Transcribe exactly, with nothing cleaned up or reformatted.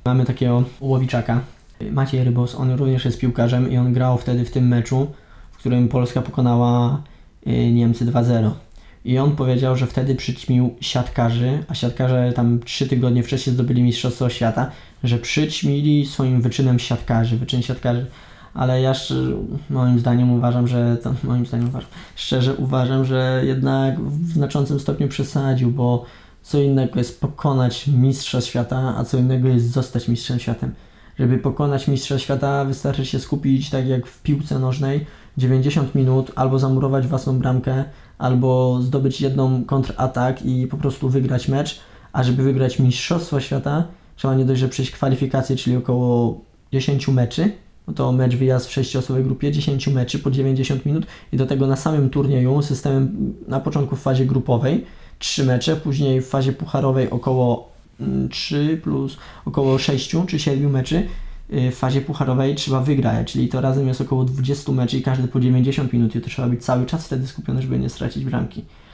Mamy takiego Łowiczaka, Maciej Rybos, on również jest piłkarzem i on grał wtedy w tym meczu, w którym Polska pokonała Niemcy dwa zero. I on powiedział, że wtedy przyćmił siatkarzy, a siatkarze tam trzy tygodnie wcześniej zdobyli Mistrzostwo Świata, że przyćmili swoim wyczynem siatkarzy, wyczyn siatkarzy. Ale ja szczerze, moim zdaniem uważam, że to, moim zdaniem uważam, szczerze uważam, że jednak w znaczącym stopniu przesadził, bo co innego jest pokonać mistrza świata, a co innego jest zostać mistrzem światem. Żeby pokonać mistrza świata, wystarczy się skupić tak jak w piłce nożnej, dziewięćdziesiąt minut, albo zamurować własną bramkę, albo zdobyć jedną kontratak i po prostu wygrać mecz, a żeby wygrać mistrzostwo świata, trzeba nie dość, że przejść kwalifikacje, czyli około dziesięć meczy, no to mecz wyjazd w sześcioosobowej grupie, dziesięć meczy po dziewięćdziesiąt minut i do tego na samym turnieju systemem na początku w fazie grupowej trzy mecze, później w fazie pucharowej około trzy plus około sześć czy siedem meczy. W fazie pucharowej trzeba wygrać, czyli to razem jest około dwadzieścia meczy i każdy po dziewięćdziesiąt minut i to trzeba być cały czas wtedy skupiony, żeby nie stracić bramki.